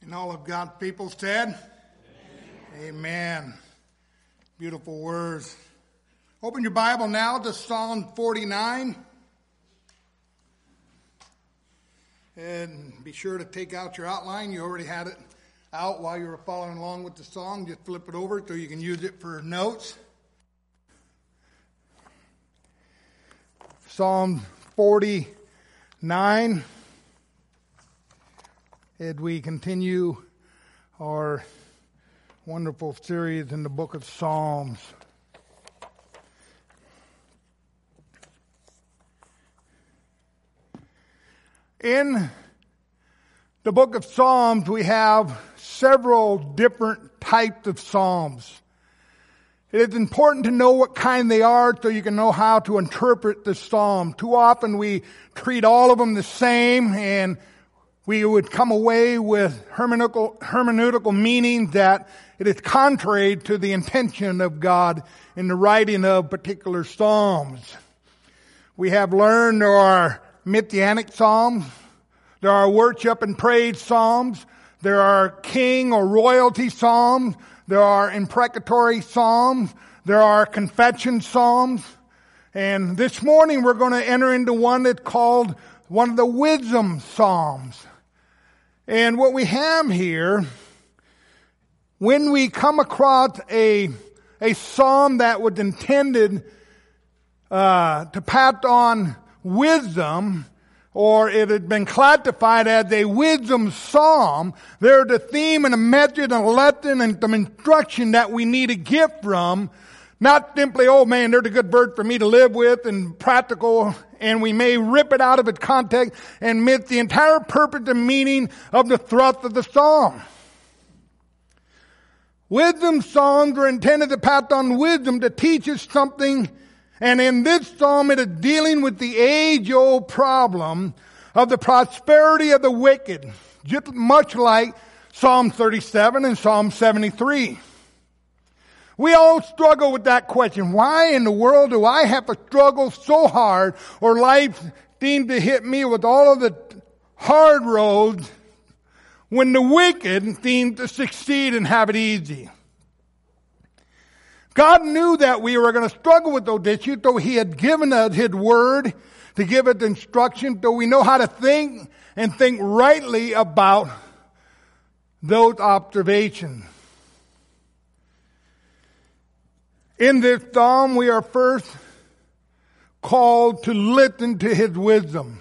And all of God's people said, Amen. Beautiful words. Open your Bible now to Psalm 49. And be sure to take out your outline. You already had it out while you were following along with the song. Just flip it over so you can use it for notes. Psalm 49. As we continue our wonderful series in the book of Psalms. In the book of Psalms, we have several different types of psalms. It is important to know what kind they are so you can know how to interpret the psalm. Too often we treat all of them the same, and we would come away with hermeneutical meaning that it is contrary to the intention of God in the writing of particular psalms. We have learned there are messianic psalms, there are worship and praise psalms, there are king or royalty psalms, there are imprecatory psalms, there are confession psalms, and this morning we're going to enter into one that's called one of the wisdom psalms. And what we have here, when we come across a psalm that was intended to pass on wisdom, or it had been classified as a wisdom psalm, there's a theme and a message and a lesson and some instruction that we need to get from. Not simply, oh man, there's a good verse for me to live with and practical, and we may rip it out of its context and miss the entire purpose and meaning of the thrust of the psalm. Wisdom psalms are intended to pass on wisdom to teach us something, and in this psalm it is dealing with the age-old problem of the prosperity of the wicked, just much like Psalm 37 and Psalm 73. We all struggle with that question. Why in the world do I have to struggle so hard, or life seems to hit me with all of the hard roads when the wicked seem to succeed and have it easy? God knew that we were going to struggle with those issues, though He had given us His Word to give us instruction, though we know how to think and think rightly about those observations. In this psalm, we are first called to listen to His wisdom,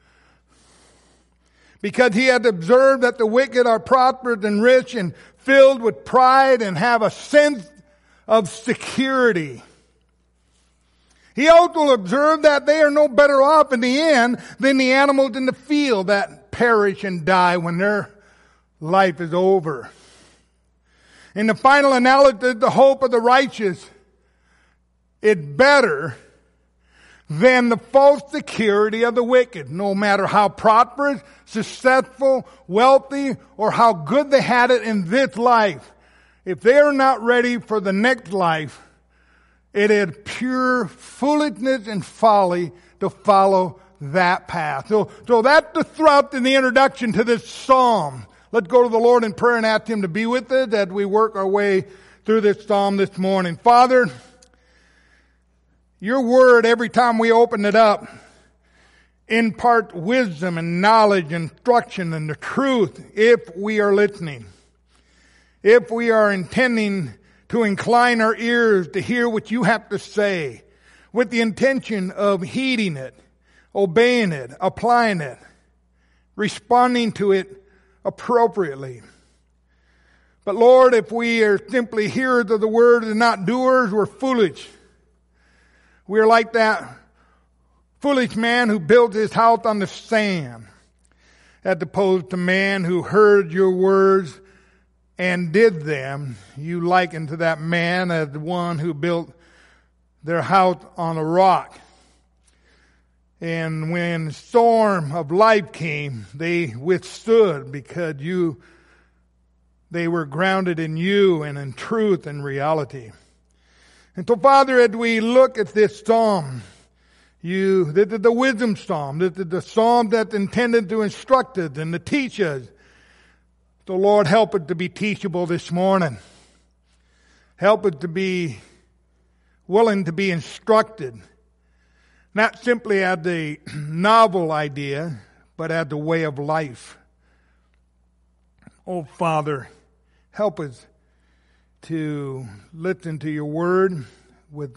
because He had observed that the wicked are prosperous and rich and filled with pride and have a sense of security. He also observed that they are no better off in the end than the animals in the field that perish and die when their life is over. In the final analysis, the hope of the righteous is better than the false security of the wicked, no matter how prosperous, successful, wealthy, or how good they had it in this life. If they are not ready for the next life, it is pure foolishness and folly to follow that path. So that's the thrust in the introduction to this psalm. Let's go to the Lord in prayer and ask Him to be with us as we work our way through this psalm this morning. Father, Your Word, every time we open it up, imparts wisdom and knowledge, instruction, and the truth if we are listening. If we are intending to incline our ears to hear what You have to say, with the intention of heeding it, obeying it, applying it, responding to it appropriately. But Lord, if we are simply hearers of the Word and not doers, we're foolish. We're like that foolish man who built his house on the sand, as opposed to man who heard Your words and did them. You liken to that man as the one who built their house on a rock. And when the storm of life came, they withstood because they were grounded in You and in truth and reality. And so, Father, as we look at this psalm, this is the wisdom psalm. This is the psalm that's intended to instruct us and to teach us So Lord, help it to be teachable this morning. Help it to be willing to be instructed. Not simply as the novel idea, but as the way of life. Oh, Father, help us to listen to your word with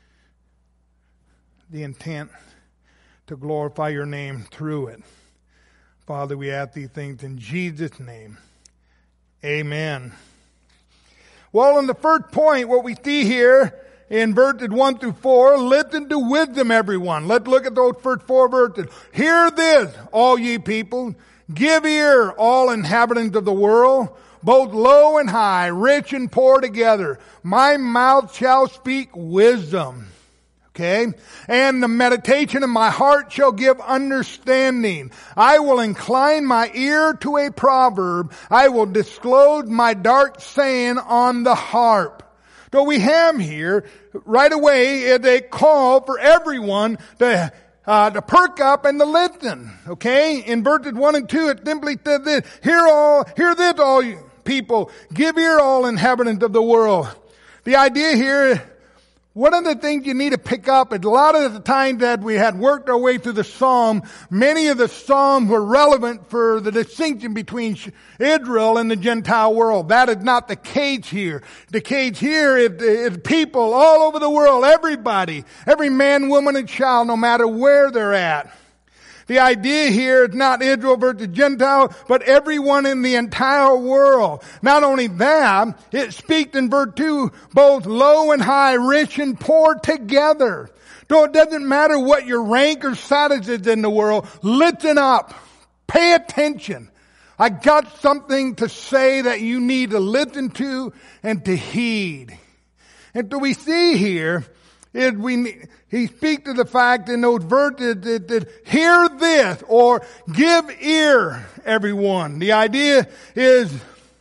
the intent to glorify your name through it. Father, we ask these things in Jesus' name. Amen. Well, in the first point, what we see here in verses 1 through 4, listen to wisdom, everyone. Let's look at those first 4 verses. Hear this, all ye people. Give ear, all inhabitants of the world, both low and high, rich and poor together. My mouth shall speak wisdom. Okay? And the meditation of my heart shall give understanding. I will incline my ear to a proverb. I will disclose my dark saying on the harp. So we have here, right away, is a call for everyone to perk up and to listen. Okay? In verses 1 and 2, it simply says this, hear this, all you people. Give ear, all inhabitants of the world. The idea here, one of the things you need to pick up is a lot of the times that we had worked our way through the Psalm, many of the Psalms were relevant for the distinction between Israel and the Gentile world. That is not the case here. The case here is people all over the world, everybody, every man, woman, and child, no matter where they're at. The idea here is not Israel versus Gentile, but everyone in the entire world. Not only that, it speaks in verse 2, both low and high, rich and poor together. So it doesn't matter what your rank or status is in the world. Listen up. Pay attention. I got something to say that you need to listen to and to heed. And so we see here, he speaks to the fact in those verses that hear this or give ear, everyone. The idea is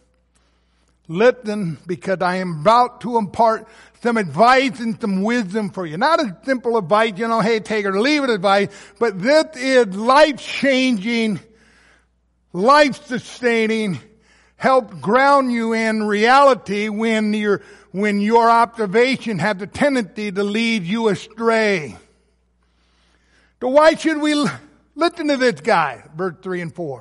listen because I am about to impart some advice and some wisdom for you. Not a simple advice, hey, take it or leave it advice, but this is life-changing, life-sustaining, help ground you in reality when your observation has a tendency to lead you astray. So why should we listen to this guy? Verse 3 and 4.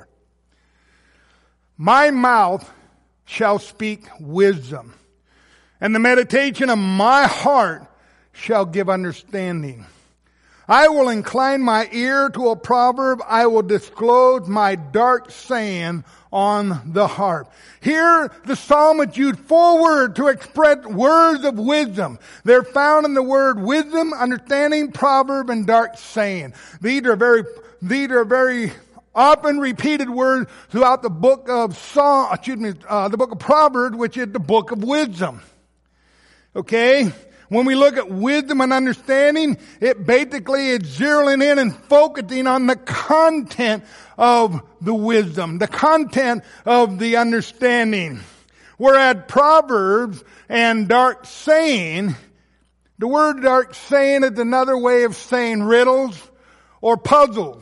My mouth shall speak wisdom, and the meditation of my heart shall give understanding. I will incline my ear to a proverb. I will disclose my dark saying on the harp. Here, the psalmist used 4 words to express words of wisdom. They're found in the word wisdom, understanding, proverb, and dark saying. These are very often repeated words throughout the book of the book of Proverbs, which is the book of wisdom. Okay? When we look at wisdom and understanding, it basically is zeroing in and focusing on the content of the wisdom, the content of the understanding. Whereas Proverbs and dark saying, the word dark saying is another way of saying riddles or puzzles.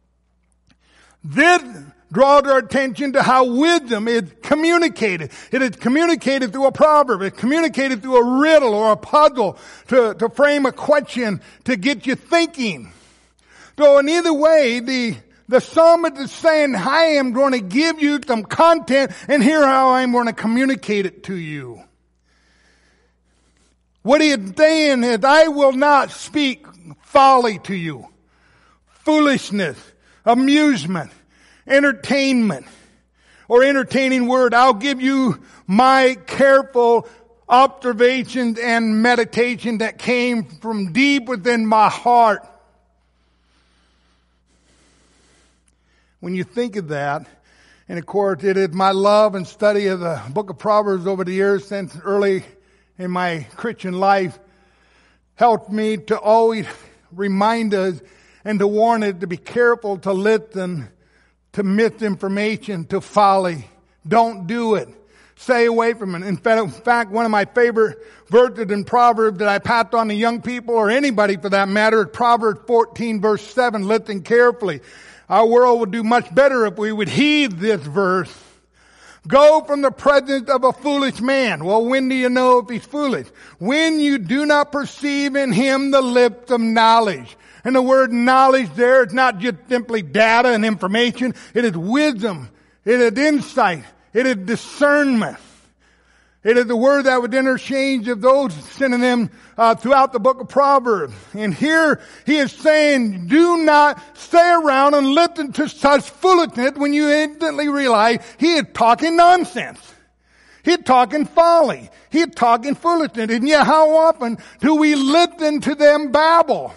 This draws our attention to how wisdom is communicated. It is communicated through a proverb. It's communicated through a riddle or a puzzle to frame a question to get you thinking. So in either way, the psalmist is saying, I am going to give you some content and here how I'm going to communicate it to you. What he is saying is, I will not speak folly to you, foolishness, amusement, entertainment, or entertaining word. I'll give you my careful observations and meditation that came from deep within my heart. When you think of that, and of course it is my love and study of the book of Proverbs over the years since early in my Christian life, helped me to always remind us and to warn us to be careful to listen to misinformation, to folly. Don't do it. Stay away from it. In fact, one of my favorite verses in Proverbs that I pass on to young people or anybody for that matter is Proverbs 14 verse 7. Listen carefully. Our world would do much better if we would heed this verse. Go from the presence of a foolish man. Well, when do you know if he's foolish? When you do not perceive in him the lips of knowledge. And the word knowledge there is not just simply data and information. It is wisdom. It is insight. It is discernment. It is the word that would interchange of those synonyms throughout the book of Proverbs. And here he is saying, do not stay around and listen to such foolishness when you instantly realize he is talking nonsense. He's talking folly. He's talking foolishness. And yet how often do we listen to them babble?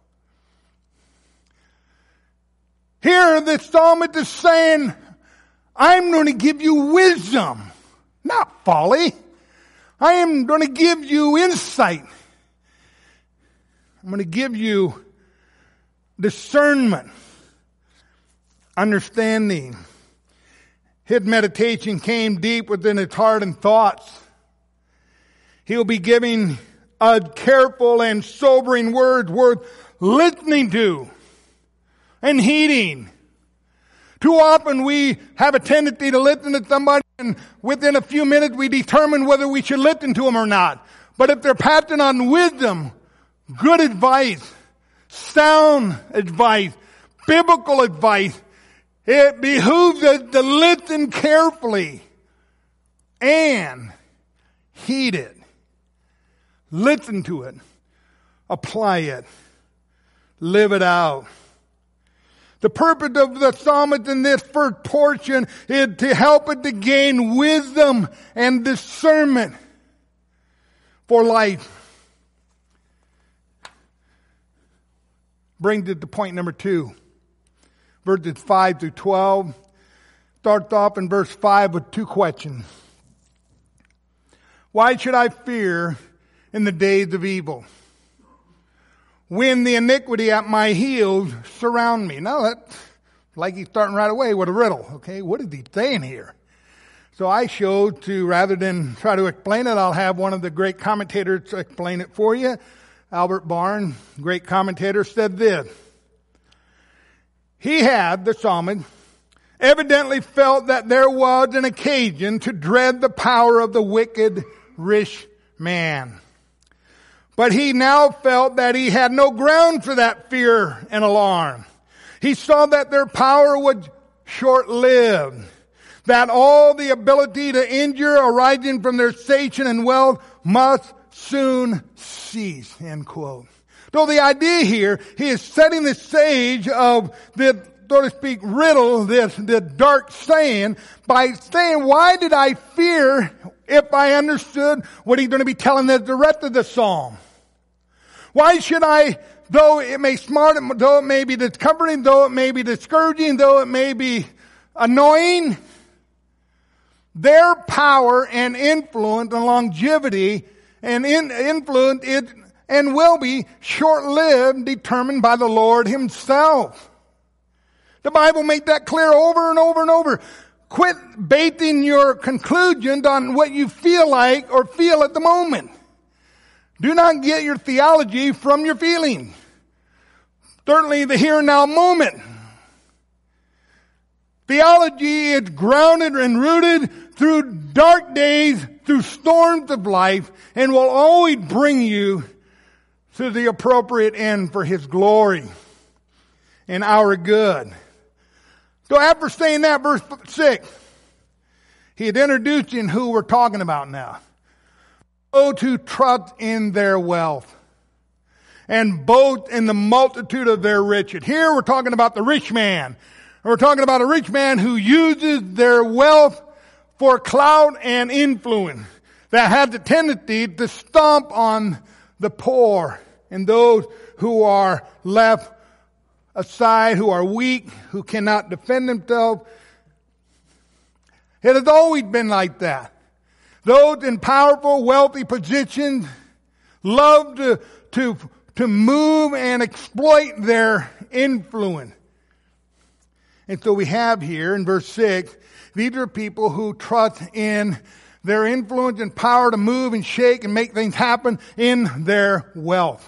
Here the psalmist is saying, I'm going to give you wisdom, not folly. I am going to give you insight. I'm going to give you discernment, understanding. His meditation came deep within his heart and thoughts. He'll be giving a careful and sobering words worth listening to and heeding. Too often we have a tendency to listen to somebody and within a few minutes we determine whether we should listen to them or not. But if they're passing on wisdom, good advice, sound advice, biblical advice, it behooves us to listen carefully and heed it. Listen to it. Apply it. Live it out. The purpose of the psalmist in this first portion is to help it to gain wisdom and discernment for life. Brings it to point number 2. Verses 5 through 12. Starts off in verse 5 with 2 questions. Why should I fear in the days of evil, when the iniquity at my heels surround me? Now that's like he's starting right away with a riddle. Okay, what is he saying here? So I showed to, rather than try to explain it, I'll have one of the great commentators explain it for you. Albert Barnes, great commentator, said this. He had, the psalmist, evidently felt that there was an occasion to dread the power of the wicked rich man. But he now felt that he had no ground for that fear and alarm. He saw that their power was short-lived, that all the ability to injure arising from their station and wealth must soon cease, end quote. So the idea here, he is setting the stage of this, so to speak, riddle, this dark saying, by saying, why did I fear if I understood what he's going to be telling us the rest of the psalm? Why should I, though it may though it may be discomforting, though it may be discouraging, though it may be annoying, their power and influence and longevity and influence is and will be short-lived, determined by the Lord himself. The Bible makes that clear over and over and over. Quit basing your conclusions on what you feel like or feel at the moment. Do not get your theology from your feelings. Certainly the here and now moment. Theology is grounded and rooted through dark days, through storms of life, and will always bring you to the appropriate end for his glory and our good. So after saying that, verse 6, he had introduced in who we're talking about now. Those who trust in their wealth and boast in the multitude of their riches. Here we're talking about the rich man. We're talking about a rich man who uses their wealth for clout and influence that has the tendency to stomp on the poor and those who are left aside, who are weak, who cannot defend themselves. It has always been like that. Those in powerful, wealthy positions love to move and exploit their influence. And so we have here in verse 6, these are people who trust in their influence and power to move and shake and make things happen in their wealth.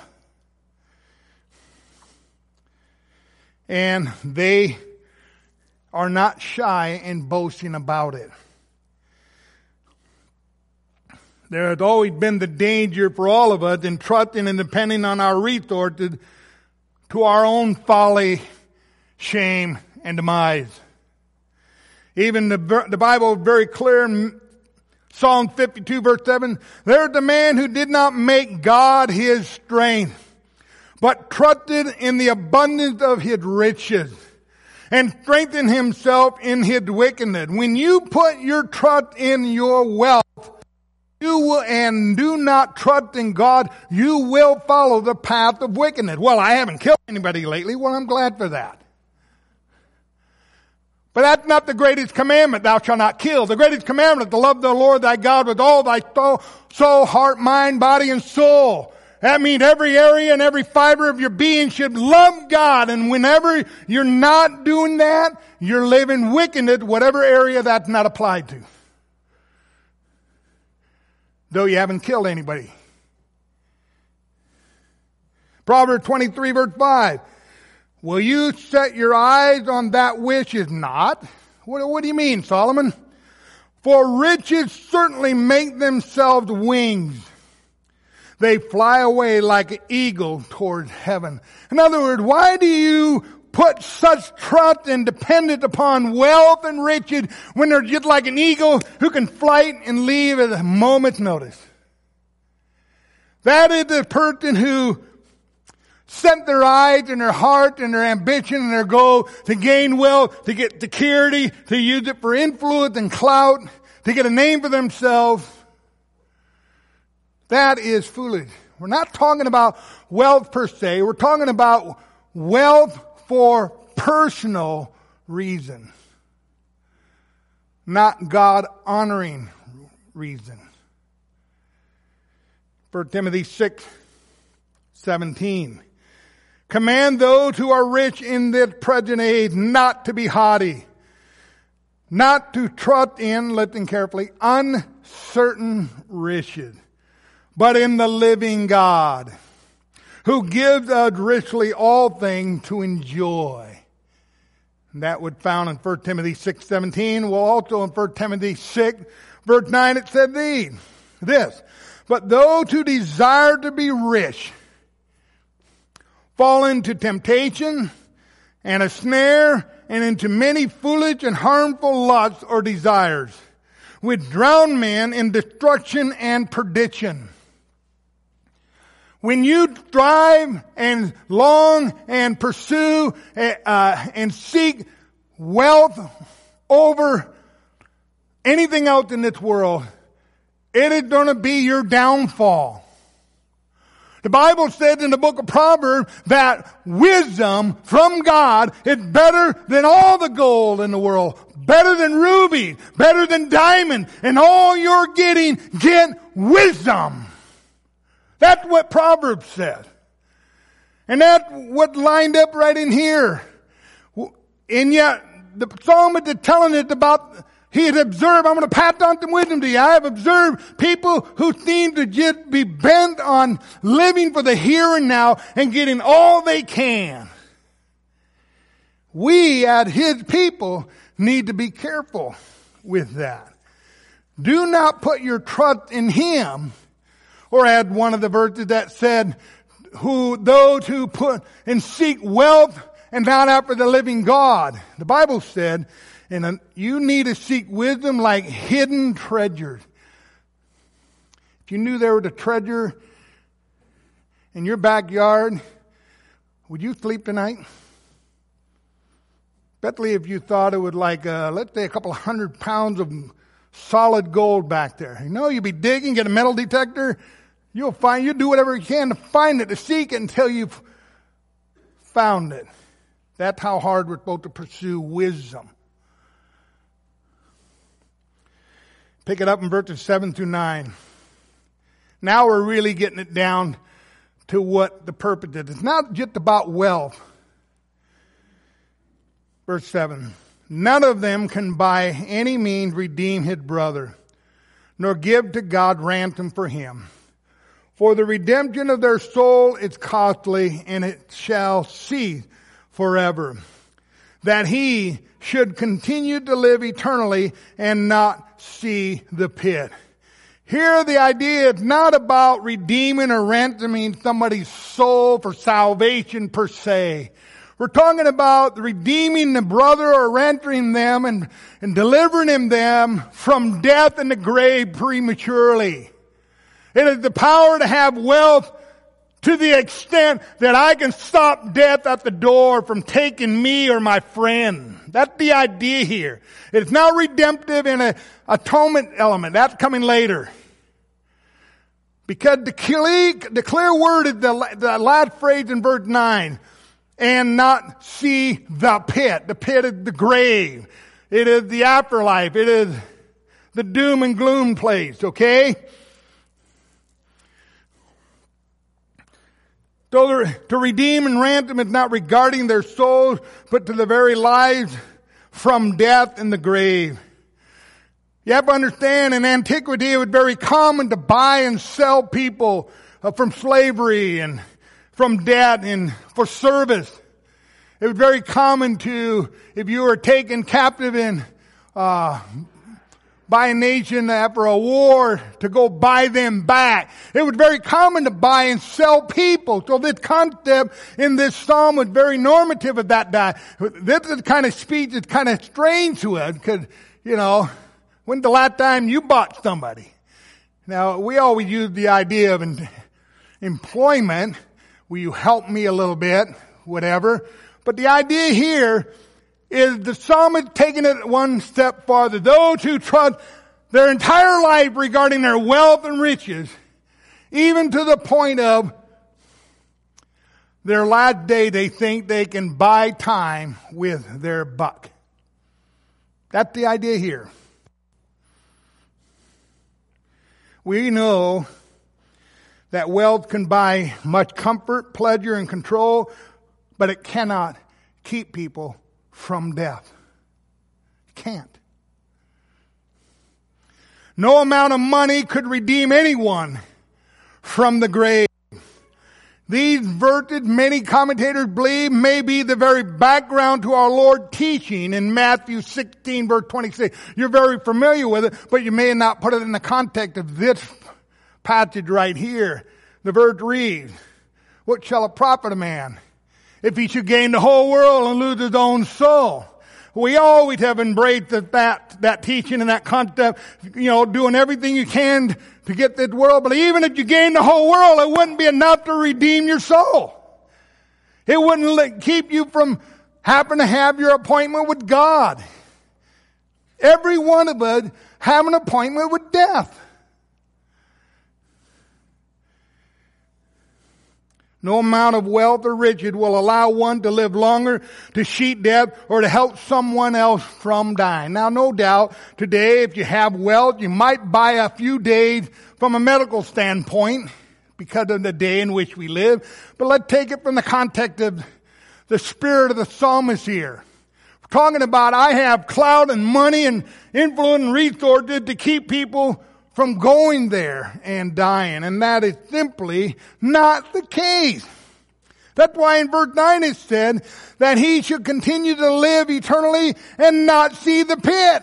And they are not shy in boasting about it. There has always been the danger for all of us in trusting and depending on our resources to our own folly, shame, and demise. Even the Bible is very clear in Psalm 52 verse 7. There's the man who did not make God his strength, but trusted in the abundance of his riches and strengthened himself in his wickedness. When you put your trust in your wealth, you will, and do not trust in God, you will follow the path of wickedness. Well, I haven't killed anybody lately. Well, I'm glad for that. But that's not the greatest commandment, thou shalt not kill. The greatest commandment is to love the Lord thy God with all thy soul, heart, mind, body, and soul. That means every area and every fiber of your being should love God. And whenever you're not doing that, you're living wickedness, whatever area that's not applied to. Though you haven't killed anybody. Proverbs 23 verse 5. Will you set your eyes on that which is not? What do you mean, Solomon? For riches certainly make themselves wings. They fly away like an eagle towards heaven. In other words, why do you put such trust and dependence upon wealth and riches when they're just like an eagle who can fly and leave at a moment's notice? That is the person who set their eyes and their heart and their ambition and their goal to gain wealth, to get security, to use it for influence and clout, to get a name for themselves. That is foolish. We're not talking about wealth per se. We're talking about wealth for personal reason, not God-honoring reason. 1 Timothy 6:17. Command those who are rich in this present age not to be haughty, not to trust in, listen carefully, uncertain riches, but in the living God, who gives us richly all things to enjoy. And that would found in 1 Timothy 6:17. Well, also in 1 Timothy 6, verse 9, it said this. But those who desire to be rich fall into temptation and a snare and into many foolish and harmful lusts or desires, which drown men in destruction and perdition. When you strive and long and pursue and seek wealth over anything else in this world, it is going to be your downfall. The Bible says in the book of Proverbs that wisdom from God is better than all the gold in the world, better than ruby, better than diamond, and all you're getting, get wisdom. That's what Proverbs said. And that's what lined up right in here. And yet, the psalmist is telling us about, he had observed, I'm going to pass on some wisdom to you. I have observed people who seem to just be bent on living for the here and now and getting all they can. We, as his people, need to be careful with that. Do not put your trust in him. Or add one of the verses that said, those who put and seek wealth and not after the living God. The Bible said, you need to seek wisdom like hidden treasures. If you knew there was a treasure in your backyard, would you sleep tonight? Especially if you thought it was like, let's say a couple of 100 pounds of solid gold back there. You'd be digging, get a metal detector. You'll do whatever you can to find it, to seek it until you've found it. That's how hard we're supposed to pursue wisdom. Pick it up in verses 7 through 9. Now we're really getting it down to what the purpose is. It's not just about wealth. Verse 7. None of them can by any means redeem his brother, nor give to God ransom for him. For the redemption of their soul is costly, and it shall cease forever. That he should continue to live eternally and not see the pit. Here the idea is not about redeeming or ransoming somebody's soul for salvation per se. We're talking about redeeming the brother or ransoming them and delivering them from death and the grave prematurely. It is the power to have wealth to the extent that I can stop death at the door from taking me or my friend. That's the idea here. It's not redemptive in an atonement element. That's coming later. Because the clear word is the last phrase in verse 9. And not see the pit. The pit is the grave. It is the afterlife. It is the doom and gloom place, okay? So to redeem and ransom is not regarding their souls, but to the very lives from death and the grave. You have to understand, in antiquity it was very common to buy and sell people from slavery and from debt and for service. It was very common to, if you were taken captive in by a nation after a war, to go buy them back. It was very common to buy and sell people. So this concept in this psalm was very normative of that time. This is the kind of speech that's kind of strange to us because, when's the last time you bought somebody? Now, we always use the idea of employment. Will you help me a little bit? Whatever. But the idea here is the psalmist taking it one step farther. Those who trust their entire life regarding their wealth and riches, even to the point of their last day, they think they can buy time with their buck. That's the idea here. We know that wealth can buy much comfort, pleasure, and control, but it cannot keep people from death. It can't. No amount of money could redeem anyone from the grave. These verses, many commentators believe, may be the very background to our Lord teaching in Matthew 16, verse 26. You're very familiar with it, but you may not put it in the context of this passage right here. The verse reads, "What shall it profit a man if he should gain the whole world and lose his own soul?" We always have embraced that teaching and that concept, doing everything you can to get this world. But even if you gain the whole world, it wouldn't be enough to redeem your soul. It wouldn't keep you from having to have your appointment with God. Every one of us have an appointment with death. No amount of wealth or riches will allow one to live longer, to cheat death, or to help someone else from dying. Now, no doubt, today, if you have wealth, you might buy a few days from a medical standpoint because of the day in which we live. But let's take it from the context of the spirit of the psalmist here. We're talking about, I have clout and money and influence and resources to keep people from going there and dying. And that is simply not the case. That's why in verse 9 it said that he should continue to live eternally and not see the pit.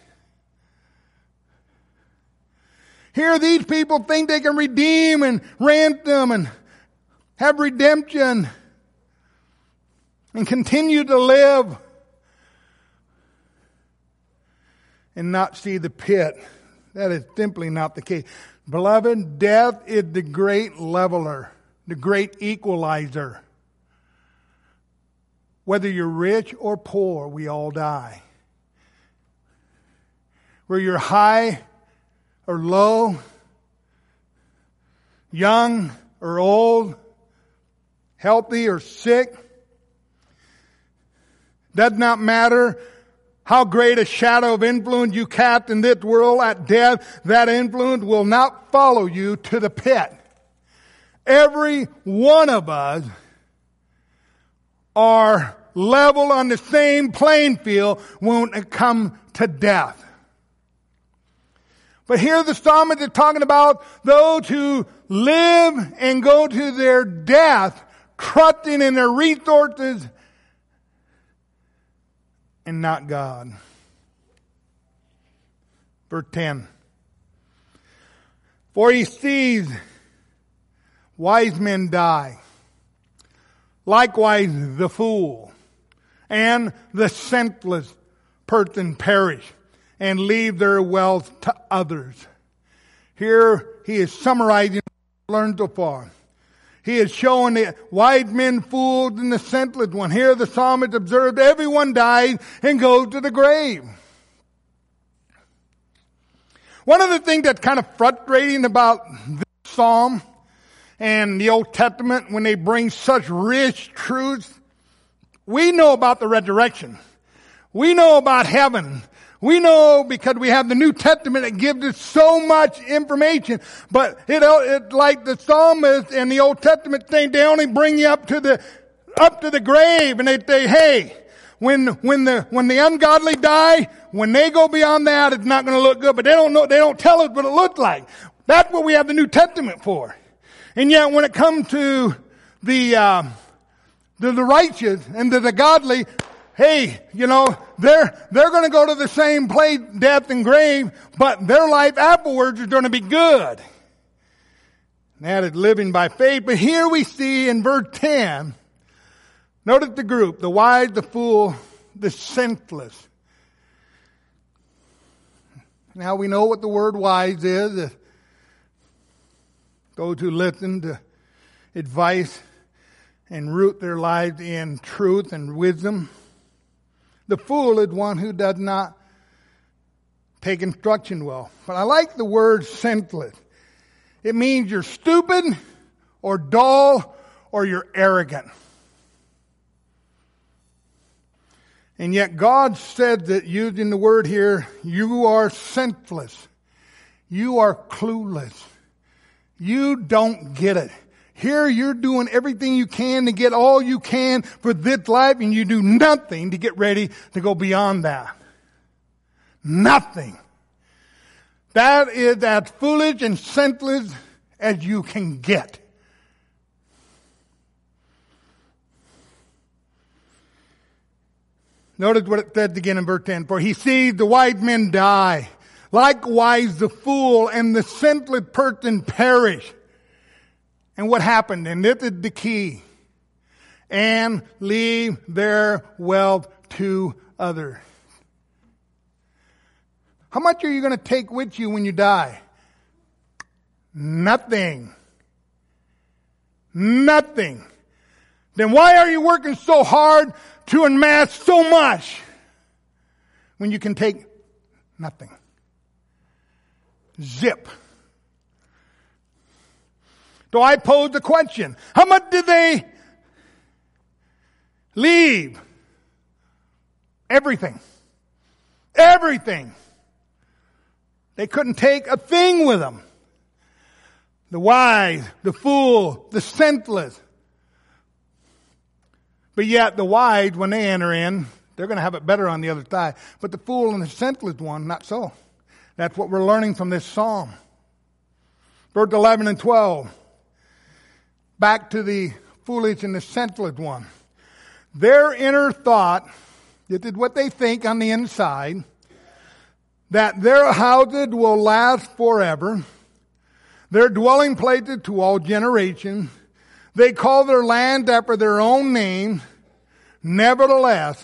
Here these people think they can redeem and ransom and have redemption and continue to live and not see the pit. That is simply not the case. Beloved, death is the great leveler, the great equalizer. Whether you're rich or poor, we all die. Whether you're high or low, young or old, healthy or sick, does not matter how great a shadow of influence you cast in this world at death, that influence will not follow you to the pit. Every one of us are level on the same playing field when it comes to death. But here the psalmist is talking about those who live and go to their death, trusting in their resources and not God. Verse 10. For he sees wise men die. Likewise the fool and the senseless person perish and leave their wealth to others. Here he is summarizing what we've learned so far. He is showing the wise men, fools, and the senseless one. Here the psalmist observed everyone dies and goes to the grave. One of the things that's kind of frustrating about this psalm and the Old Testament when they bring such rich truths, we know about the resurrection. We know about heaven. We know because we have the New Testament that gives us so much information. But it like the psalmist in the Old Testament thing, they only bring you up to the grave, and they say, hey, when the ungodly die, when they go beyond that, it's not going to look good. But they don't tell us what it looks like. That's what we have the New Testament for. And yet when it comes to the righteous and to the godly, hey, they're going to go to the same place, death and grave, but their life afterwards is going to be good. And that is living by faith. But here we see in verse 10, notice the group, the wise, the fool, the senseless. Now we know what the word wise is. Those who listen to advice and root their lives in truth and wisdom. The fool is one who does not take instruction well. But I like the word senseless. It means you're stupid or dull or you're arrogant. And yet God said that using the word here, you are senseless. You are clueless. You don't get it. Here you're doing everything you can to get all you can for this life, and you do nothing to get ready to go beyond that. Nothing. That is as foolish and senseless as you can get. Notice what it says again in verse 10. For he sees the wise men die. Likewise the fool and the senseless person perish. And what happened? And this is the key. And leave their wealth to others. How much are you going to take with you when you die? Nothing. Nothing. Then why are you working so hard to amass so much when you can take nothing? Zip. So I pose the question, how much did they leave? Everything. Everything. They couldn't take a thing with them. The wise, the fool, the senseless. But yet the wise, when they enter in, they're going to have it better on the other side. But the fool and the senseless one, not so. That's what we're learning from this psalm. Verse 11 and 12. Back to the foolish and the senseless one. Their inner thought, this is what they think on the inside, that their houses will last forever, their dwelling places to all generations. They call their land after their own name. Nevertheless,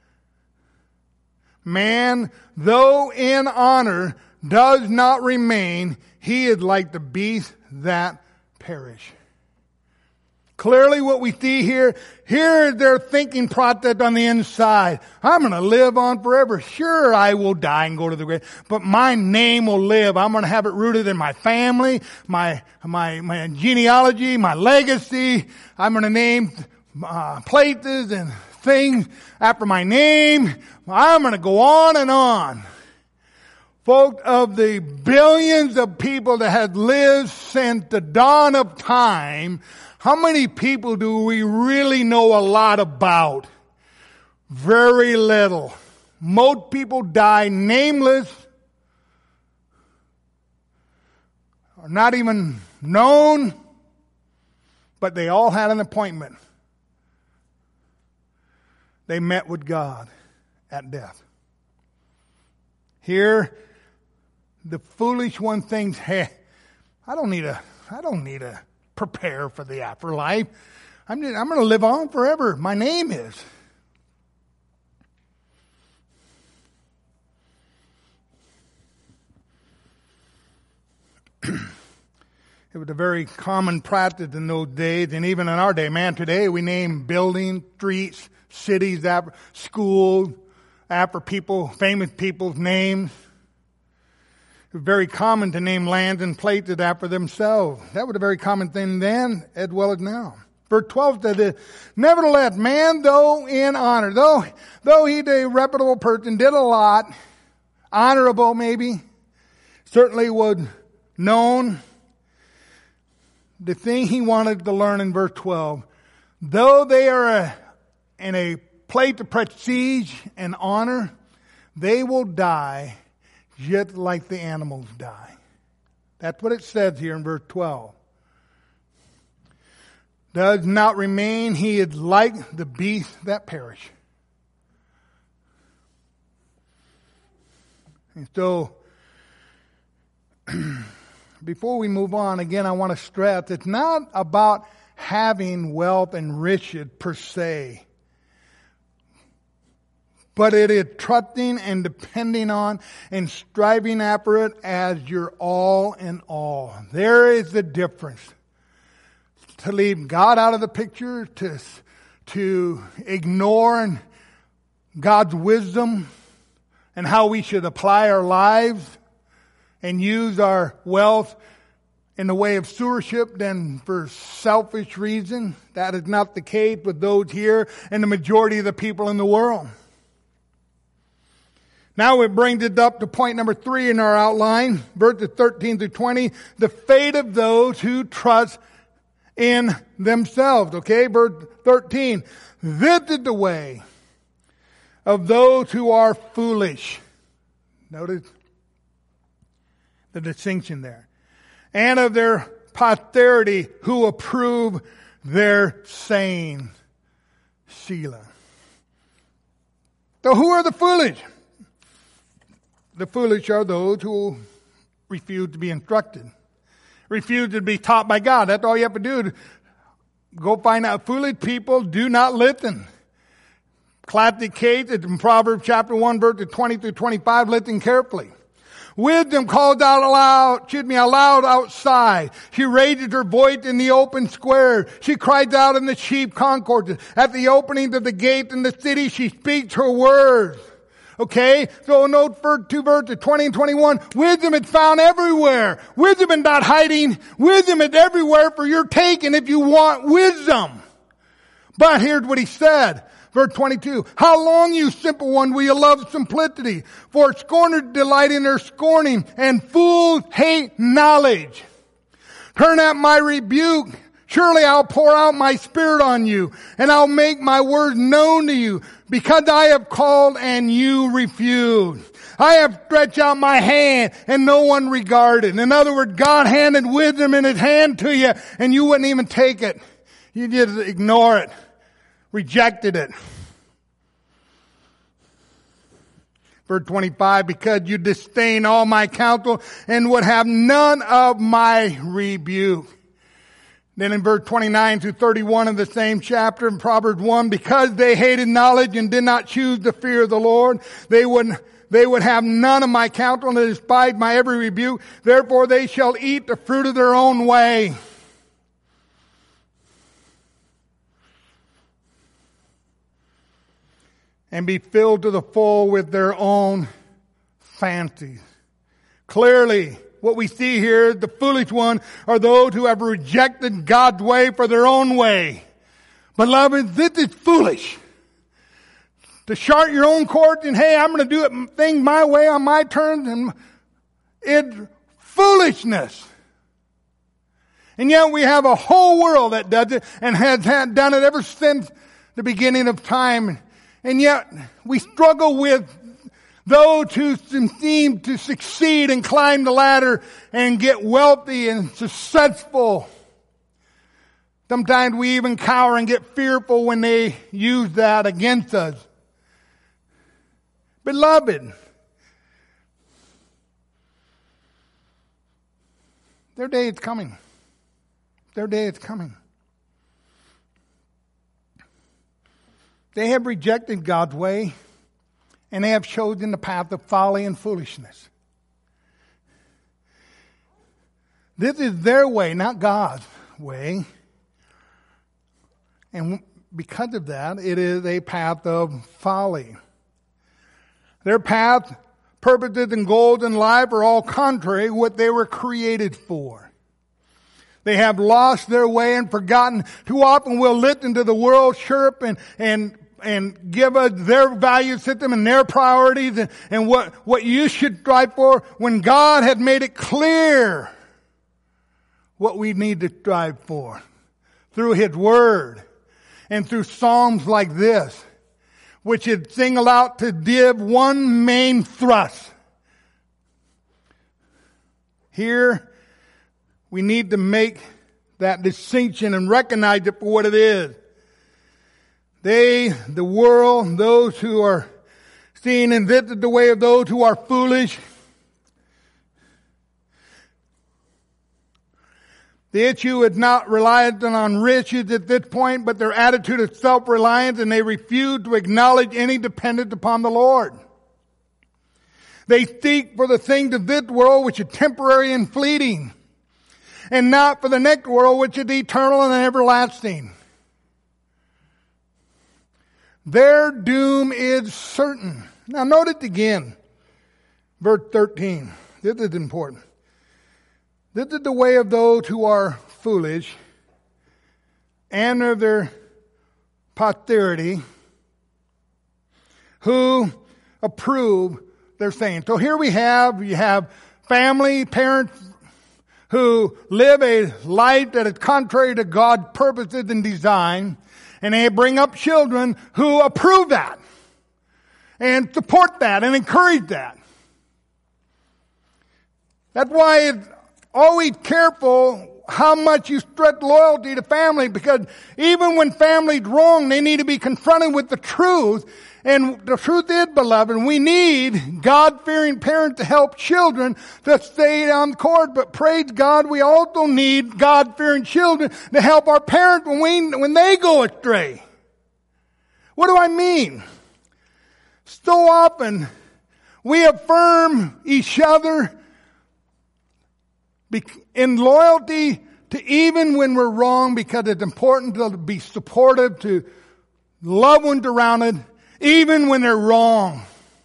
man, though in honor, does not remain. He is like the beasts that perish. Clearly what we see here is their thinking process on the inside. I'm going to live on forever. Sure, I will die and go to the grave, but my name will live. I'm going to have it rooted in my family, my genealogy, my legacy. I'm going to name places and things after my name. I'm going to go on and on. Folks, of the billions of people that have lived since the dawn of time, how many people do we really know a lot about? Very little. Most people die nameless, or not even known, but they all had an appointment. They met with God at death. Here, the foolish one thinks, hey, I don't need to prepare for the afterlife. I'm going to live on forever. My name is. It was a very common practice in those days, and even in our day. Man, today we name buildings, streets, cities, after schools, after people, famous people's names. It was very common to name lands and places after themselves. That was a very common thing then as well as now. Verse 12 says, nevertheless, man, though in honor, though he's a reputable person, did a lot, honorable maybe, certainly was known. The thing he wanted to learn in verse 12, though they are in a place of prestige and honor, they will die just like the animals die. That's what it says here in verse 12. Does not remain, he is like the beasts that perish. And so, before we move on, again, I want to stress, it's not about having wealth and riches per se, but it is trusting and depending on and striving after it as your all in all. There is the difference. To leave God out of the picture, to ignore God's wisdom and how we should apply our lives and use our wealth in the way of stewardship than for selfish reasons. That is not the case with those here and the majority of the people in the world. Now it brings it up to point number 3 in our outline, verses 13 through 20, the fate of those who trust in themselves. Okay, verse 13. This is the way of those who are foolish. Notice the distinction there. And of their posterity who approve their saying. Selah. So who are the foolish? The foolish are those who refuse to be instructed. Refuse to be taught by God. That's all you have to do. Go find out. Foolish people do not listen. Classic case is in Proverbs chapter 1 verses 20 through 25. Listen carefully. Wisdom calls out aloud outside. She raises her voice in the open square. She cries out in the sheep concourses. At the opening of the gate in the city, she speaks her words. Okay, so note for 2 verses, 20 and 21. Wisdom is found everywhere. Wisdom is not hiding. Wisdom is everywhere for your taking if you want wisdom. But here's what he said. Verse 22. How long, you simple one, will you love simplicity? For scorners delight in their scorning, and fools hate knowledge. Turn at my rebuke. Surely I'll pour out my spirit on you, and I'll make my words known to you, because I have called and you refused. I have stretched out my hand and no one regarded. In other words, God handed wisdom in his hand to you and you wouldn't even take it. You just ignore it. Rejected it. Verse 25, because you disdain all my counsel and would have none of my rebuke. Then in verse 29 through 31 of the same chapter in Proverbs 1, because they hated knowledge and did not choose the fear of the Lord, they would have none of my counsel and despised my every rebuke. Therefore they shall eat the fruit of their own way. And be filled to the full with their own fancies. Clearly, what we see here, the foolish one, are those who have rejected God's way for their own way. Beloved, this is foolish. To chart your own course and, hey, I'm going to do it thing my way on my terms, and it's foolishness. And yet we have a whole world that does it and has done it ever since the beginning of time. And yet we struggle with those who seem to succeed and climb the ladder and get wealthy and successful. Sometimes we even cower and get fearful when they use that against us. Beloved, Their day is coming. Their day is coming. They have rejected God's way, and they have chosen the path of folly and foolishness. This is their way, not God's way. And because of that, it is a path of folly. Their path, purposes, and goals in life are all contrary to what they were created for. They have lost their way and forgotten. Too often we'll listen to the world chirp and give us their value system and their priorities and what you should strive for, when God had made it clear what we need to strive for through His Word and through Psalms like this, which is singled out to give one main thrust. Here, we need to make that distinction and recognize it for what it is. They, the world, those who are seeing and visit the way of those who are foolish. The issue is not reliant on riches at this point, but their attitude of self-reliance, and they refuse to acknowledge any dependence upon the Lord. They seek for the things of this world which are temporary and fleeting, and not for the next world which is eternal and everlasting. Their doom is certain. Now note it again. Verse 13. This is important. This is the way of those who are foolish, and of their posterity, who approve their saying. So here you have family, parents who live a life that is contrary to God's purposes and design, and they bring up children who approve that, and support that, and encourage that. That's why it's always careful how much you stretch loyalty to family, because even when family's wrong, they need to be confronted with the truth. And the truth is, beloved, we need God-fearing parents to help children to stay on course. But praise God, we also need God-fearing children to help our parents when they go astray. What do I mean? So often, we affirm each other in loyalty to even when we're wrong, because it's important to be supportive to loved ones around it, even when they're wrong.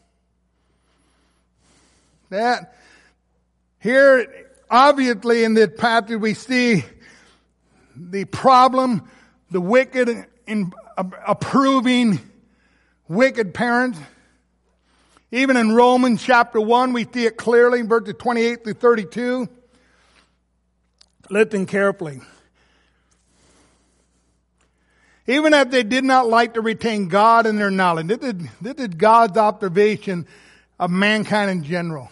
That here, obviously in this passage, we see the problem, the wicked in approving wicked parents. Even in Romans chapter 1, we see it clearly in verses 28 through 32. Listen carefully. Even if they did not like to retain God in their knowledge. This is God's observation of mankind in general.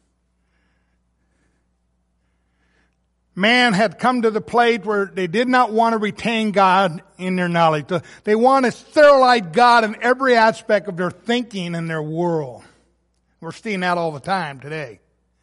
Man had come to the place where they did not want to retain God in their knowledge. They want to sterilize God in every aspect of their thinking and their world. We're seeing that all the time today.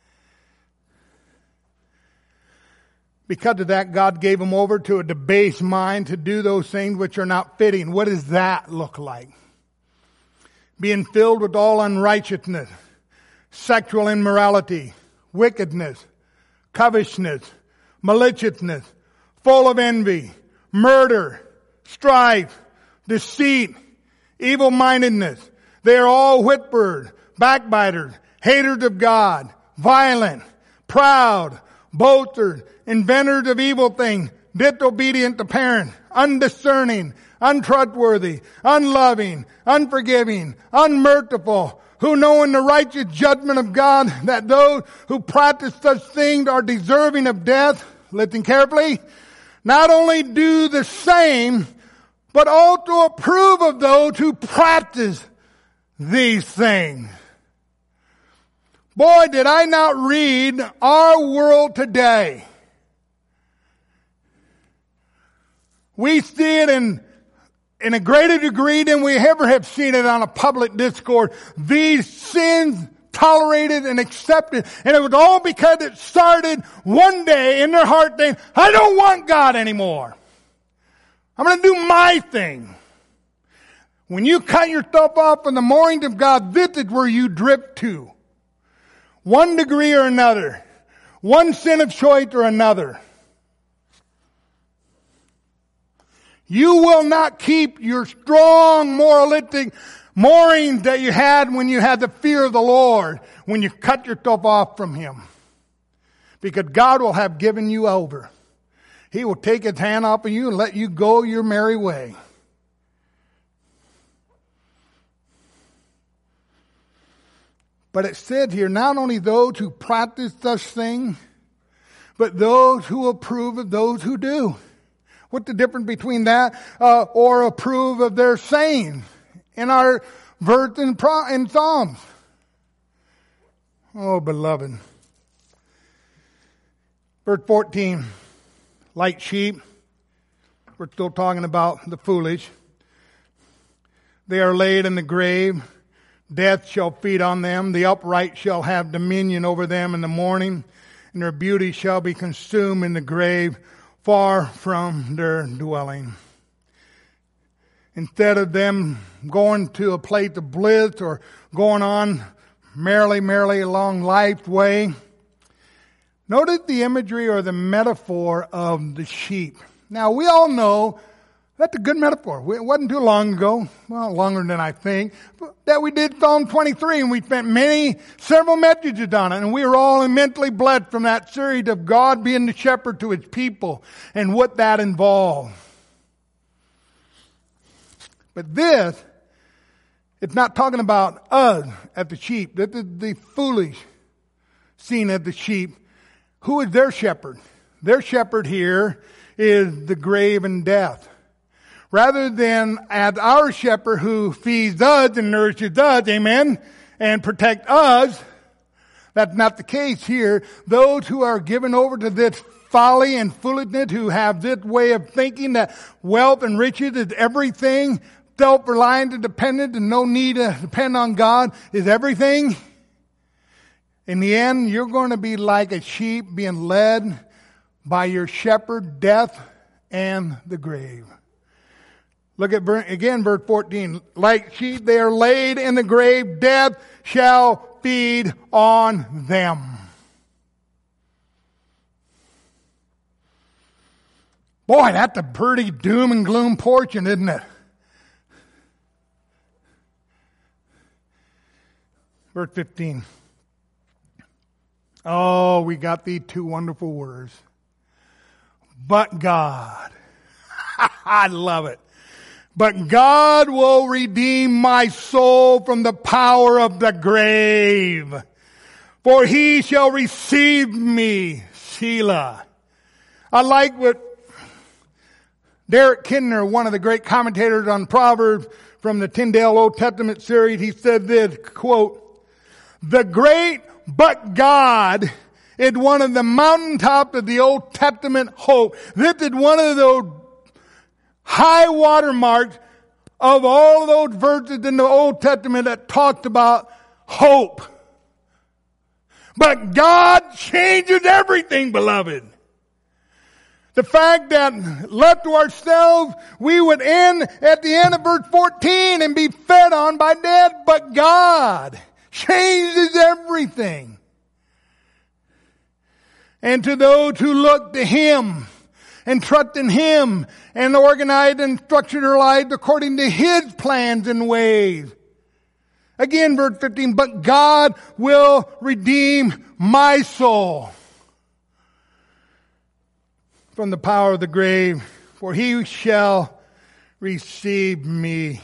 Because of that, God gave them over to a debased mind to do those things which are not fitting. What does that look like? Being filled with all unrighteousness, sexual immorality, wickedness, covetousness, maliciousness, full of envy, murder, strife, deceit, evil-mindedness. They are all whisperers, backbiters, haters of God, violent, proud, boasters, inventors of evil things, disobedient to parents, undiscerning, untrustworthy, unloving, unforgiving, unmerciful, who know in the righteous judgment of God that those who practice such things are deserving of death. Listen carefully. Not only do the same, but also approve of those who practice these things. Boy, did I not read our world today. We see it in a greater degree than we ever have seen it on a public discourse. These sins tolerated and accepted. And it was all because it started one day in their heart saying, I don't want God anymore. I'm going to do my thing. When you cut yourself off from the moorings of God, this is where you drift to. One degree or another. One sin of choice or another. You will not keep your strong moralistic moorings that you had when you had the fear of the Lord, when you cut yourself off from Him. Because God will have given you over. He will take His hand off of you and let you go your merry way. But it said here, not only those who practice such things, but those who approve of those who do. What's the difference between that or approve of their saying in our verse in Psalms? Oh, beloved. Verse 14, like sheep, we're still talking about the foolish. They are laid in the grave. Death shall feed on them. The upright shall have dominion over them in the morning, and their beauty shall be consumed in the grave, far from their dwelling. Instead of them going to a place of bliss or going on merrily along life's way, notice the imagery or the metaphor of the sheep. Now, we all know that's a good metaphor. It wasn't too long ago, well, longer than I think, that we did Psalm 23, and we spent several messages on it, and we were all immensely blessed from that series of God being the shepherd to His people and what that involved. But this, it's not talking about us as the sheep. This is the foolish seen as the sheep. Who is their shepherd? Their shepherd here is the grave and death. Rather than as our shepherd who feeds us and nourishes us, amen, and protect us, that's not the case here. Those who are given over to this folly and foolishness, who have this way of thinking that wealth and riches is everything, self-reliant and dependent and no need to depend on God is everything. In the end, you're going to be like a sheep being led by your shepherd, death and the grave. Look at again verse 14. Like sheep they are laid in the grave, death shall feed on them. Boy, that's a pretty doom and gloom portion, isn't it? Verse 15. Oh, we got these two wonderful words. But God. I love it. But God will redeem my soul from the power of the grave. For He shall receive me. Selah. I like what Derek Kidner, one of the great commentators on Proverbs from the Tyndale Old Testament series, he said this, quote, the great but God is one of the mountaintops of the Old Testament hope. This is one of those high water marks of all of those verses in the Old Testament that talked about hope. But God changes everything, beloved. The fact that left to ourselves, we would end at the end of verse 14 and be fed on by death, but God changes everything. And to those who look to Him and trust in Him and organize and structure their lives according to His plans and ways. Again, verse 15, but God will redeem my soul from the power of the grave, for He shall receive me.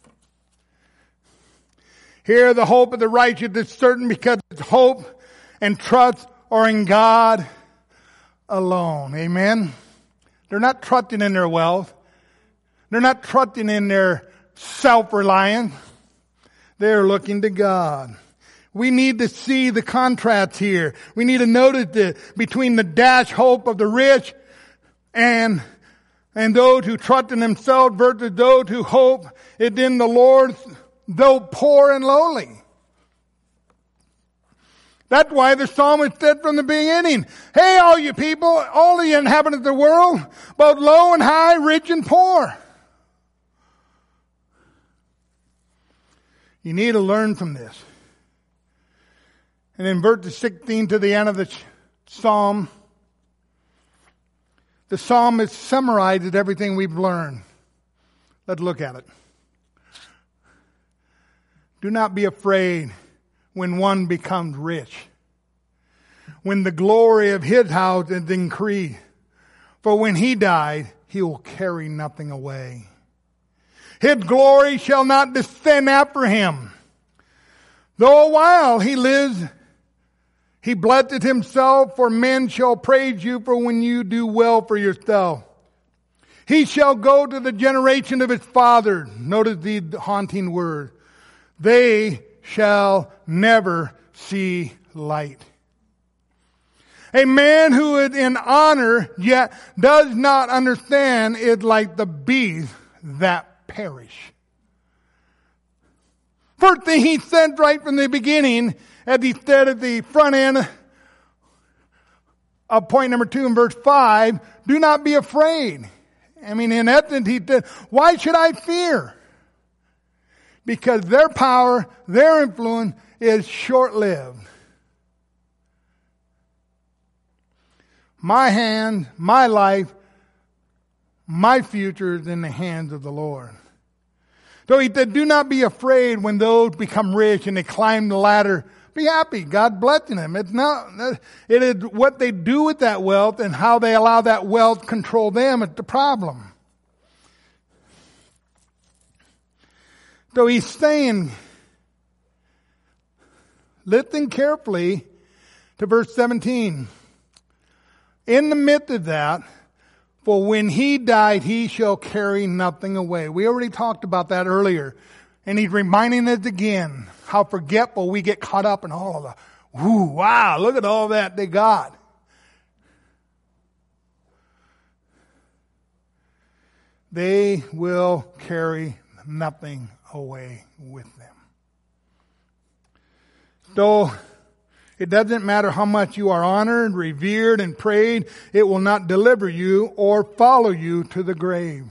Here the hope of the righteous is certain because its hope and trust are in God alone. Amen. They're not trusting in their wealth. They're not trusting in their self-reliance. They're looking to God. We need to see the contrast here. We need to notice between the dashed hope of the rich and those who trust in themselves versus those who hope it in the Lord, though poor and lowly. That's why the psalmist said from the beginning, hey, all you people, all the inhabitants of the world, both low and high, rich and poor. You need to learn from this. And in verse 16 to the end of the psalm, the psalmist summarizes everything we've learned. Let's look at it. Do not be afraid when one becomes rich, when the glory of his house is increased. For when he died, he will carry nothing away. His glory shall not descend after him. Though a while he lives, he blessed himself, for men shall praise you for when you do well for yourself. He shall go to the generation of his father. Notice the haunting word. They shall never see light. A man who is in honor yet does not understand is like the beasts that perish. First thing he said right from the beginning, as he said at the front end of point number 2 in verse 5, do not be afraid. I mean, in essence, he said, why should I fear? Because their power, their influence is short-lived. My hand, my life, my future is in the hands of the Lord. So he said, do not be afraid when those become rich and they climb the ladder. Be happy. God blessing them. It is what they do with that wealth and how they allow that wealth control them is the problem. So he's saying, listen carefully to verse 17. In the midst of that, for when he died, he shall carry nothing away. We already talked about that earlier. And he's reminding us again how forgetful we get caught up in all of the, wow, look at all that they got. They will carry nothing away with them. So, it doesn't matter how much you are honored, revered, and prayed, it will not deliver you or follow you to the grave.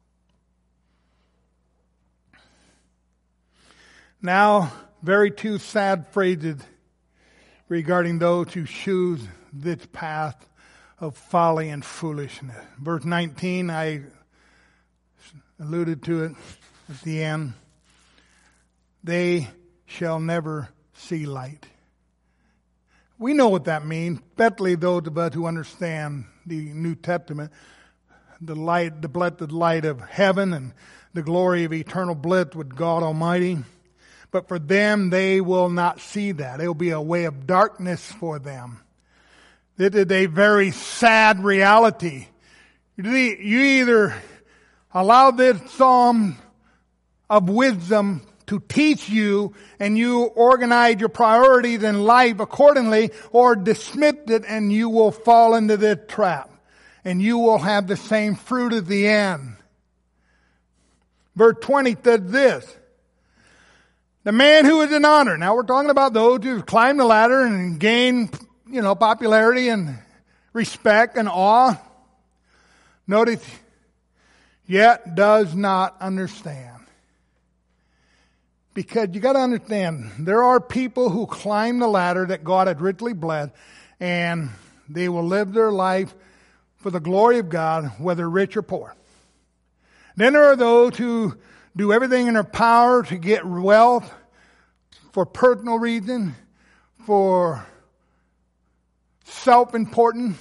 Now, very two sad phrases regarding those who choose this path of folly and foolishness. Verse 19, I alluded to it at the end. They shall never see light. We know what that means, especially those of us who understand the New Testament, the light, the blessed light of heaven and the glory of eternal bliss with God Almighty. But for them, they will not see that. It will be a way of darkness for them. It is a very sad reality. You either allow this psalm of wisdom to teach you and you organize your priorities in life accordingly, or dismiss it and you will fall into this trap. And you will have the same fruit at the end. Verse 20 says this. The man who is in honor. Now we're talking about those who climb the ladder and gain, popularity and respect and awe. Notice, yet does not understand. Because you got to understand, there are people who climb the ladder that God had richly blessed, and they will live their life for the glory of God, whether rich or poor. Then there are those who do everything in their power to get wealth for personal reason, for self-importance.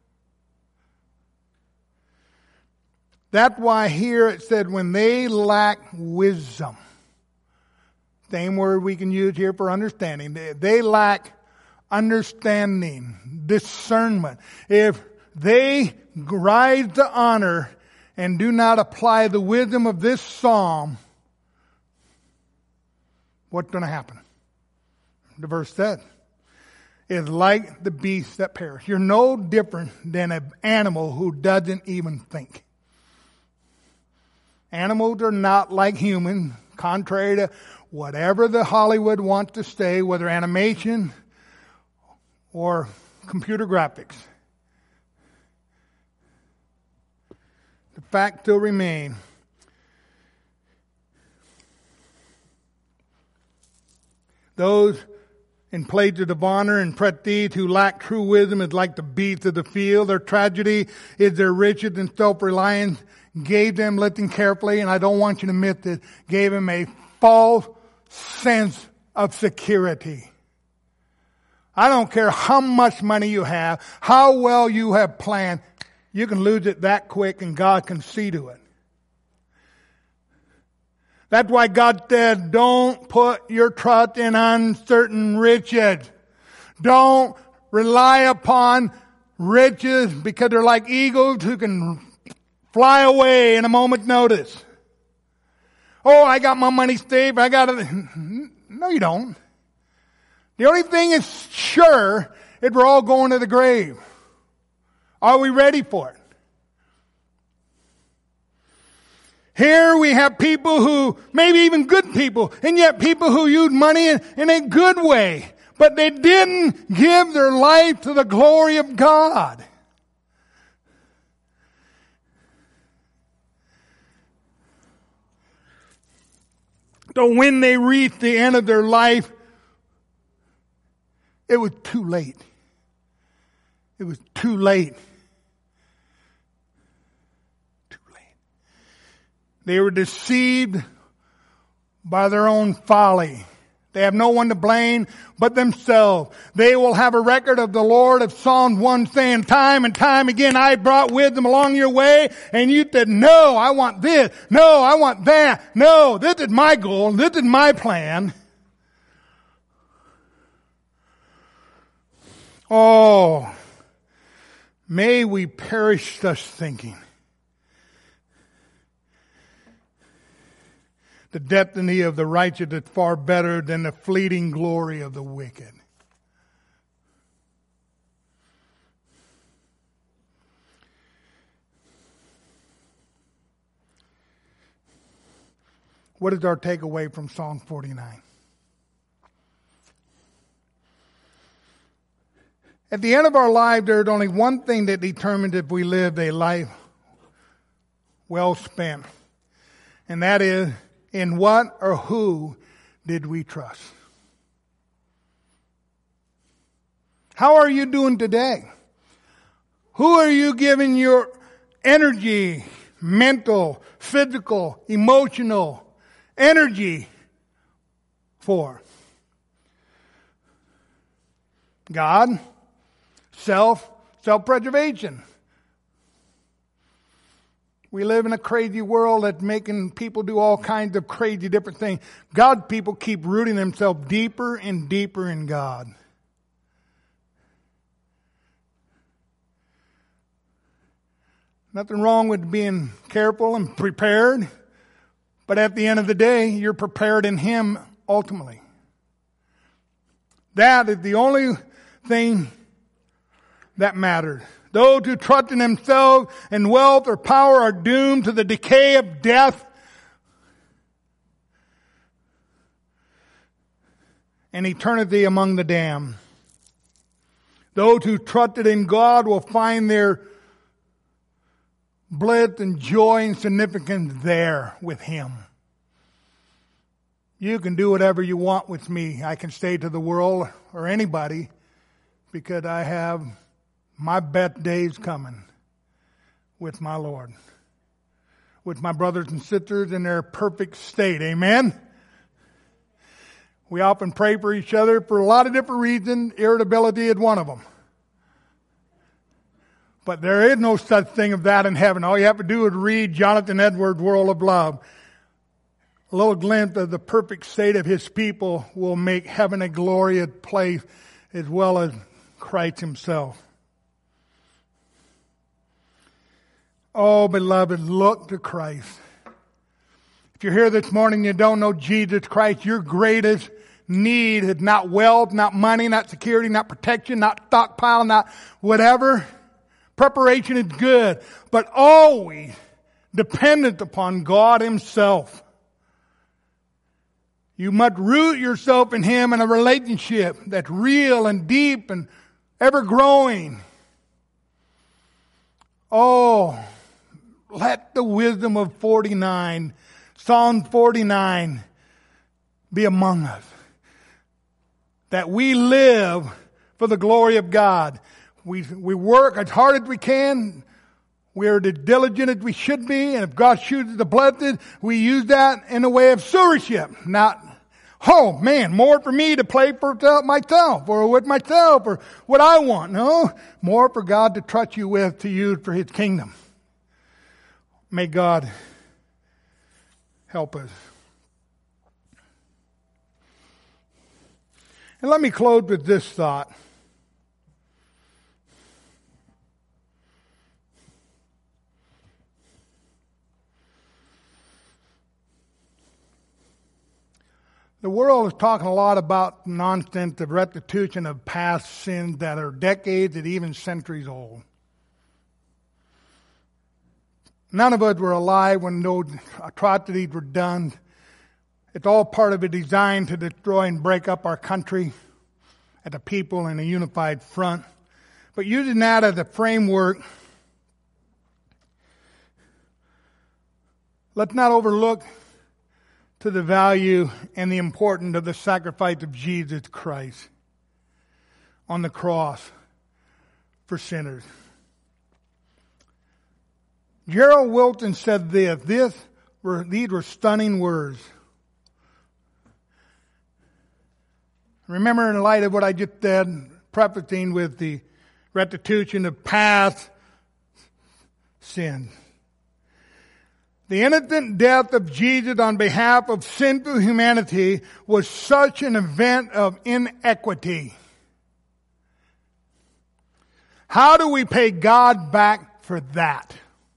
That's why here it said, when they lack wisdom. Same word we can use here for understanding. They lack understanding, discernment. If they rise to honor and do not apply the wisdom of this psalm, what's going to happen? The verse said, is like the beasts that perish. You're no different than an animal who doesn't even think. Animals are not like humans, contrary to whatever the Hollywood wants to say, whether animation or computer graphics. The fact still remains. Those in places of honor and prestige who lack true wisdom is like the beasts of the field. Their tragedy is their riches and self-reliance gave them, listen carefully, and I don't want you to miss this, gave them a false sense of security. I don't care how much money you have, how well you have planned, you can lose it that quick and God can see to it. That's why God said, don't put your trust in uncertain riches. Don't rely upon riches because they're like eagles who can fly away in a moment's notice. Oh, I got my money saved. I got it. No, you don't. The only thing is sure is we're all going to the grave. Are we ready for it? Here we have people who, maybe even good people, and yet people who use money in a good way. But they didn't give their life to the glory of God. So when they reached the end of their life, it was too late. It was too late. They were deceived by their own folly. They have no one to blame but themselves. They will have a record of the Lord of Psalm 1 saying time and time again, I brought wisdom along your way, and you said, no, I want this. No, I want that. No, this is my goal. This is my plan. Oh, may we perish thus thinking. The destiny of the righteous is far better than the fleeting glory of the wicked. What is our takeaway from Psalm 49? At the end of our life, there is only one thing that determines if we lived a life well spent. And that is, in what or who did we trust? How are you doing today? Who are you giving your energy, mental, physical, emotional energy for? God, self-preservation. We live in a crazy world that's making people do all kinds of crazy different things. God's people keep rooting themselves deeper and deeper in God. Nothing wrong with being careful and prepared, but at the end of the day, you're prepared in Him ultimately. That is the only thing that matters. Those who trust in themselves and wealth or power are doomed to the decay of death and eternity among the damned. Those who trusted in God will find their bliss and joy and significance there with Him. You can do whatever you want with me. I can say to the world or anybody, because I have my best days coming with my Lord. With my brothers and sisters in their perfect state. Amen? We often pray for each other for a lot of different reasons. Irritability is one of them. But there is no such thing of that in heaven. All you have to do is read Jonathan Edwards' World of Love. A little glimpse of the perfect state of His people will make heaven a glorious place as well as Christ Himself. Oh, beloved, look to Christ. If you're here this morning and you don't know Jesus Christ, your greatest need is not wealth, not money, not security, not protection, not stockpile, not whatever. Preparation is good, but always dependent upon God Himself. You must root yourself in Him in a relationship that's real and deep and ever growing. Oh, let the wisdom of 49, Psalm 49, be among us. That we live for the glory of God. We work as hard as we can. We are as diligent as we should be. And if God chooses to bless it, we use that in a way of stewardship. Not, oh man, more for me to play for myself or with myself or what I want. No, more for God to trust you with to use for His kingdom. May God help us. And let me close with this thought. The world is talking a lot about nonsense of restitution of past sins that are decades and even centuries old. None of us were alive when those atrocities were done. It's all part of a design to destroy and break up our country as a people in a unified front. But using that as a framework, let's not overlook to the value and the importance of the sacrifice of Jesus Christ on the cross for sinners. Gerald Wilson said these were stunning words. Remember, in light of what I just said, prefacing with the restitution of past sins. The innocent death of Jesus on behalf of sinful humanity was such an event of inequity. How do we pay God back for that?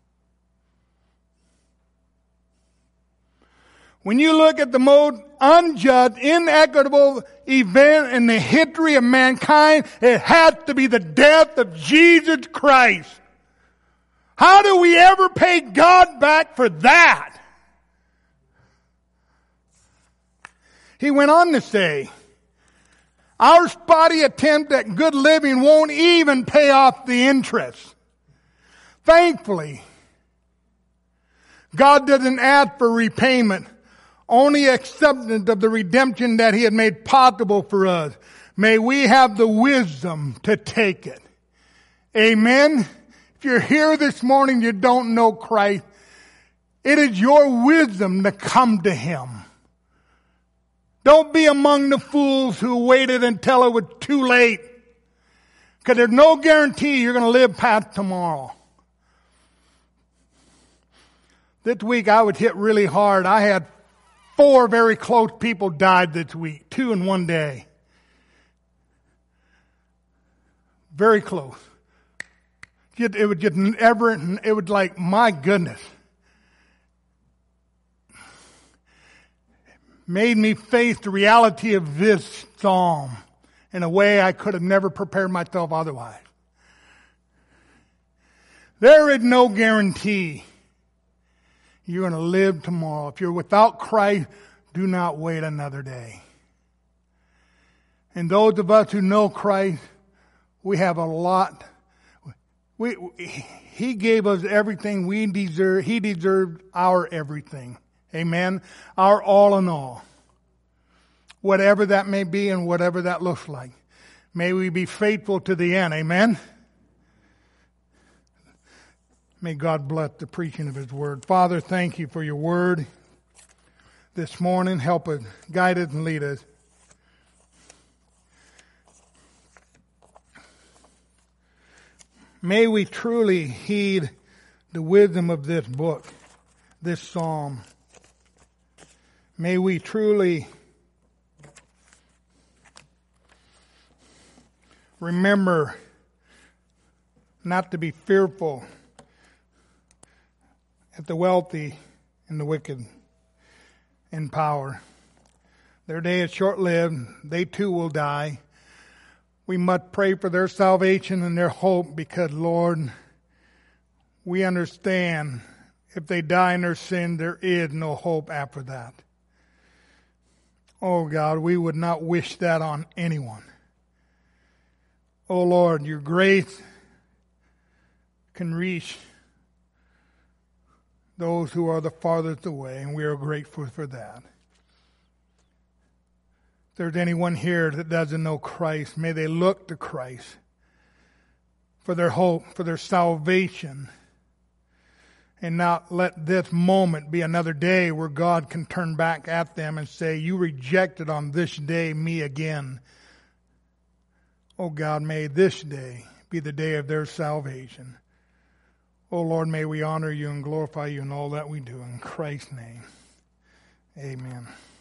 When you look at the most unjust, inequitable event in the history of mankind, it has to be the death of Jesus Christ. How do we ever pay God back for that? He went on to say, our spotty attempt at good living won't even pay off the interest. Thankfully, God doesn't ask for repayment, only acceptance of the redemption that He had made possible for us. May we have the wisdom to take it. Amen. If you're here this morning, you don't know Christ, it is your wisdom to come to Him. Don't be among the fools who waited until it was too late. Because there's no guarantee you're going to live past tomorrow. This week I was hit really hard. I had 4 very close people died this week. 2 in one day. Very close. It was like, my goodness. Made me face the reality of this psalm in a way I could have never prepared myself otherwise. There is no guarantee you're going to live tomorrow. If you're without Christ, do not wait another day. And those of us who know Christ, we have a lot. He gave us everything we deserve. He deserved our everything. Amen. Our all in all. Whatever that may be and whatever that looks like. May we be faithful to the end. Amen. May God bless the preaching of His word. Father, thank You for Your word this morning. Help us, guide us, and lead us. May we truly heed the wisdom of this book, this psalm. May we truly remember not to be fearful at the wealthy and the wicked in power. Their day is short-lived. They too will die. We must pray for their salvation and their hope because, Lord, we understand if they die in their sin, there is no hope after that. Oh God, we would not wish that on anyone. Oh Lord, your grace can reach those who are the farthest away, and we are grateful for that. If there's anyone here that doesn't know Christ, may they look to Christ for their hope, for their salvation, and not let this moment be another day where God can turn back at them and say, you rejected on this day me again. Oh God, may this day be the day of their salvation. Oh Lord, may we honor you and glorify you in all that we do. In Christ's name, amen.